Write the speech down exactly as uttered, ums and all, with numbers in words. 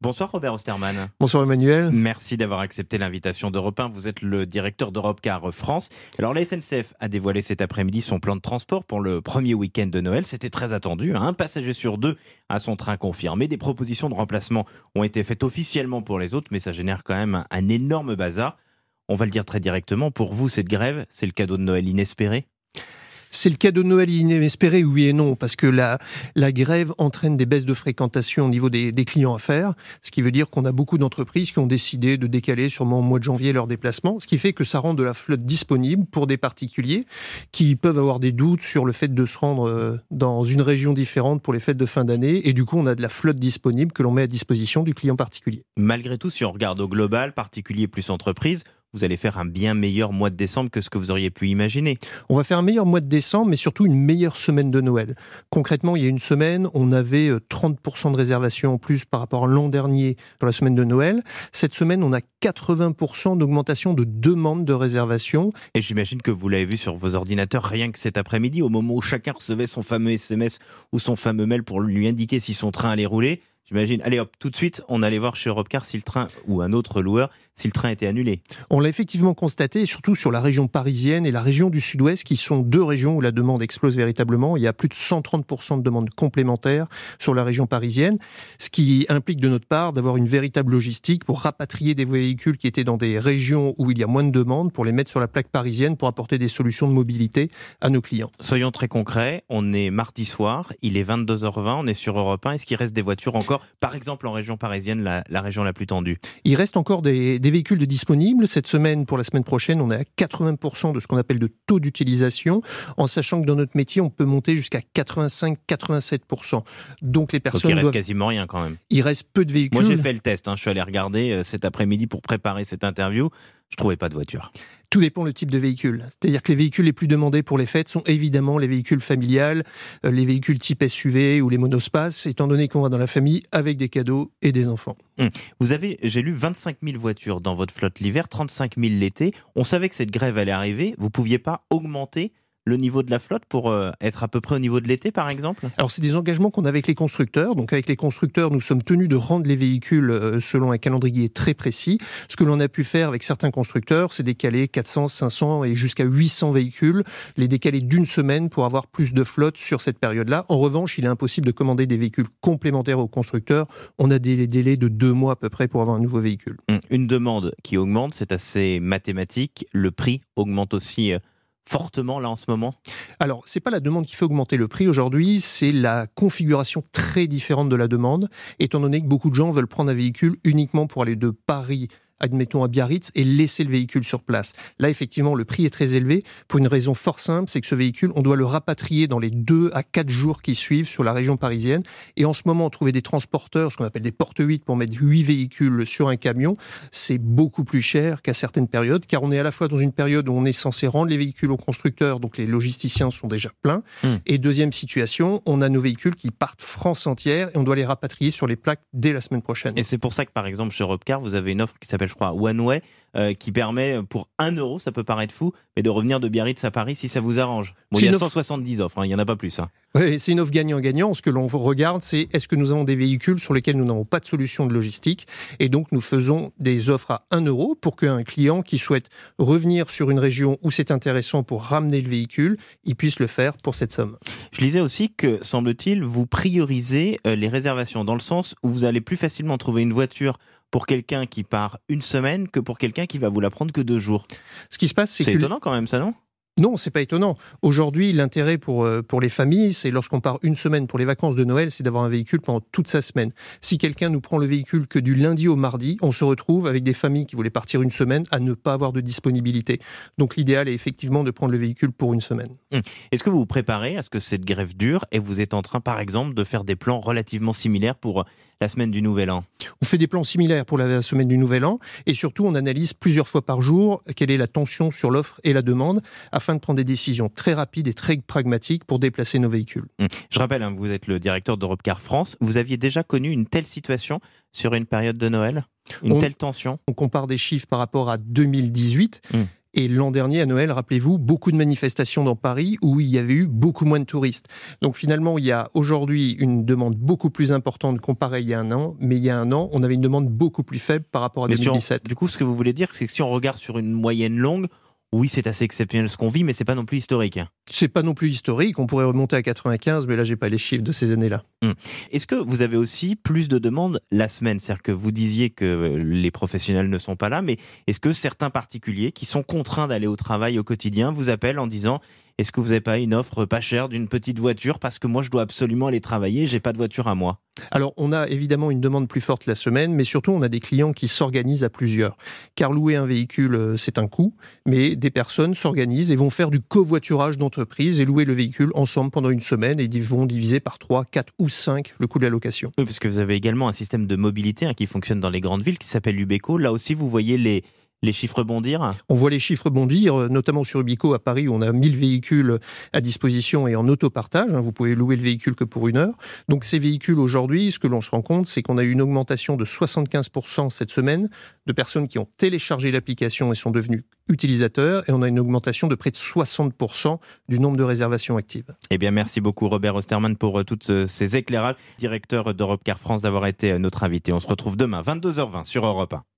Bonsoir Robert Osterman. Bonsoir Emmanuel. Merci d'avoir accepté l'invitation d'Europe un. Vous êtes le directeur d'Europecar France. Alors la S N C F a dévoilé cet après-midi son plan de transport pour le premier week-end de Noël. C'était très attendu. Un passager sur deux a son train confirmé. Des propositions de remplacement ont été faites officiellement pour les autres, mais ça génère quand même un, un énorme bazar. On va le dire très directement. Pour vous, cette grève, c'est le cadeau de Noël inespéré ? C'est le cadeau de Noël inespéré, oui et non, parce que la, la grève entraîne des baisses de fréquentation au niveau des, des clients à faire, ce qui veut dire qu'on a beaucoup d'entreprises qui ont décidé de décaler sûrement au mois de janvier leur déplacement, ce qui fait que ça rend de la flotte disponible pour des particuliers qui peuvent avoir des doutes sur le fait de se rendre dans une région différente pour les fêtes de fin d'année, et du coup on a de la flotte disponible que l'on met à disposition du client particulier. Malgré tout, si on regarde au global, particulier plus entreprise, vous allez faire un bien meilleur mois de décembre que ce que vous auriez pu imaginer. On va faire un meilleur mois de décembre, mais surtout une meilleure semaine de Noël. Concrètement, il y a une semaine, on avait trente pour cent de réservations en plus par rapport à l'an dernier sur la semaine de Noël. Cette semaine, on a quatre-vingts pour cent d'augmentation de demandes de réservation. Et j'imagine que vous l'avez vu sur vos ordinateurs rien que cet après-midi, au moment où chacun recevait son fameux S M S ou son fameux mail pour lui indiquer si son train allait rouler. J'imagine, allez hop, tout de suite, on allait voir chez Europcar si le train, ou un autre loueur, si le train était annulé. On l'a effectivement constaté, et surtout sur la région parisienne et la région du Sud-Ouest, qui sont deux régions où la demande explose véritablement. Il y a plus de cent trente pour cent de demandes complémentaires sur la région parisienne, ce qui implique de notre part d'avoir une véritable logistique pour rapatrier des véhicules qui étaient dans des régions où il y a moins de demandes, pour les mettre sur la plaque parisienne, pour apporter des solutions de mobilité à nos clients. Soyons très concrets, on est mardi soir, il est vingt-deux heures vingt, on est sur Europe un, est-ce qu'il reste des voitures encore ? Par exemple, en région parisienne, la, la région la plus tendue. Il reste encore des, des véhicules de disponibles. Cette semaine, pour la semaine prochaine, on est à quatre-vingts pour cent de ce qu'on appelle de taux d'utilisation, en sachant que dans notre métier, on peut monter jusqu'à quatre-vingt-cinq à quatre-vingt-sept pour cent. Donc les personnes. Donc il reste doivent... quasiment rien quand même. Il reste peu de véhicules. Moi j'ai fait le test, hein. Je suis allé regarder euh, cet après-midi pour préparer cette interview. Je trouvais pas de voiture. Tout dépend le type de véhicule. C'est-à-dire que les véhicules les plus demandés pour les fêtes sont évidemment les véhicules familiales, les véhicules type S U V ou les monospaces, étant donné qu'on va dans la famille avec des cadeaux et des enfants. Hum. Vous avez, j'ai lu vingt-cinq mille voitures dans votre flotte l'hiver, trente-cinq mille l'été. On savait que cette grève allait arriver. Vous pouviez pas augmenter le niveau de la flotte pour euh, être à peu près au niveau de l'été, par exemple ? Alors, c'est des engagements qu'on a avec les constructeurs. Donc, avec les constructeurs, nous sommes tenus de rendre les véhicules euh, selon un calendrier très précis. Ce que l'on a pu faire avec certains constructeurs, c'est décaler quatre cents, cinq cents et jusqu'à huit cents véhicules, les décaler d'une semaine pour avoir plus de flotte sur cette période-là. En revanche, il est impossible de commander des véhicules complémentaires aux constructeurs. On a des délais de deux mois à peu près pour avoir un nouveau véhicule. Une demande qui augmente, c'est assez mathématique. Le prix augmente aussi euh, fortement là en ce moment ? Alors, c'est pas la demande qui fait augmenter le prix aujourd'hui, c'est la configuration très différente de la demande, étant donné que beaucoup de gens veulent prendre un véhicule uniquement pour aller de Paris, admettons à Biarritz, et laisser le véhicule sur place. Là, effectivement, le prix est très élevé pour une raison fort simple, c'est que ce véhicule, on doit le rapatrier dans les deux à quatre jours qui suivent sur la région parisienne. Et en ce moment, trouver des transporteurs, ce qu'on appelle des porte huit, pour mettre huit véhicules sur un camion, c'est beaucoup plus cher qu'à certaines périodes, car on est à la fois dans une période où on est censé rendre les véhicules aux constructeurs, donc les logisticiens sont déjà pleins. Mmh. Et deuxième situation, on a nos véhicules qui partent France entière et on doit les rapatrier sur les plaques dès la semaine prochaine. Et c'est pour ça que, par exemple, chez Europcar, vous avez une offre qui s'appelle, je crois, One Way, euh, qui permet pour un euro, ça peut paraître fou, mais de revenir de Biarritz à Paris si ça vous arrange. Bon, il y a cent soixante-dix offres, hein, il n'y en a pas plus. Hein. Oui, c'est une offre gagnant-gagnant. Ce que l'on regarde, c'est est-ce que nous avons des véhicules sur lesquels nous n'avons pas de solution de logistique. Et donc, nous faisons des offres à un euro pour qu'un client qui souhaite revenir sur une région où c'est intéressant pour ramener le véhicule, il puisse le faire pour cette somme. Je lisais aussi que, semble-t-il, vous priorisez les réservations dans le sens où vous allez plus facilement trouver une voiture pour quelqu'un qui part une semaine que pour quelqu'un qui va vous la prendre que deux jours. Ce qui se passe, c'est, c'est que... étonnant quand même, ça, non ? Non, c'est pas étonnant. Aujourd'hui, l'intérêt pour, pour les familles, c'est lorsqu'on part une semaine pour les vacances de Noël, c'est d'avoir un véhicule pendant toute sa semaine. Si quelqu'un nous prend le véhicule que du lundi au mardi, on se retrouve avec des familles qui voulaient partir une semaine à ne pas avoir de disponibilité. Donc l'idéal est effectivement de prendre le véhicule pour une semaine. Hum. Est-ce que vous vous préparez à ce que cette grève dure et vous êtes en train, par exemple, de faire des plans relativement similaires pour la semaine du Nouvel An ? On fait des plans similaires pour la semaine du Nouvel An et surtout on analyse plusieurs fois par jour quelle est la tension sur l'offre et la demande afin de prendre des décisions très rapides et très pragmatiques pour déplacer nos véhicules. Je rappelle, hein, vous êtes le directeur d'Europecar France. Vous aviez déjà connu une telle situation sur une période de Noël ? Une on, telle tension ? On compare des chiffres par rapport à deux mille dix-huit. Mmh. Et l'an dernier, à Noël, rappelez-vous, beaucoup de manifestations dans Paris où il y avait eu beaucoup moins de touristes. Donc finalement, il y a aujourd'hui une demande beaucoup plus importante comparée il y a un an, mais il y a un an, on avait une demande beaucoup plus faible par rapport à mais deux mille dix-sept. Sur, du coup, ce que vous voulez dire, c'est que si on regarde sur une moyenne longue, oui, c'est assez exceptionnel ce qu'on vit, mais c'est pas non plus historique. C'est pas non plus historique, on pourrait remonter à quatre-vingt-quinze, mais là, j'ai pas les chiffres de ces années-là. Hum. Est-ce que vous avez aussi plus de demandes la semaine ? C'est-à-dire que vous disiez que les professionnels ne sont pas là, mais est-ce que certains particuliers qui sont contraints d'aller au travail au quotidien vous appellent en disant « Est-ce que vous n'avez pas une offre pas chère d'une petite voiture parce que moi, je dois absolument aller travailler, j'ai pas de voiture à moi ?» Alors, on a évidemment une demande plus forte la semaine, mais surtout, on a des clients qui s'organisent à plusieurs. Car louer un véhicule, c'est un coût, mais des personnes s'organisent et vont faire du covoiturage d'entreprise et louer le véhicule ensemble pendant une semaine et ils vont diviser par trois, quatre ou cinq le coût de la location. Oui, parce que vous avez également un système de mobilité hein, qui fonctionne dans les grandes villes qui s'appelle Ubeco. Là aussi, vous voyez les... Les chiffres bondir ? On voit les chiffres bondir, notamment sur Ubico à Paris où on a mille véhicules à disposition et en autopartage. Vous pouvez louer le véhicule que pour une heure. Donc ces véhicules aujourd'hui, ce que l'on se rend compte, c'est qu'on a eu une augmentation de soixante-quinze pour cent cette semaine de personnes qui ont téléchargé l'application et sont devenus utilisateurs. Et on a une augmentation de près de soixante pour cent du nombre de réservations actives. Eh bien, merci beaucoup Robert Osterman pour euh, tous ces éclairages. Directeur d'Europe Car France d'avoir été notre invité. On se retrouve demain, vingt-deux heures vingt sur Europe un.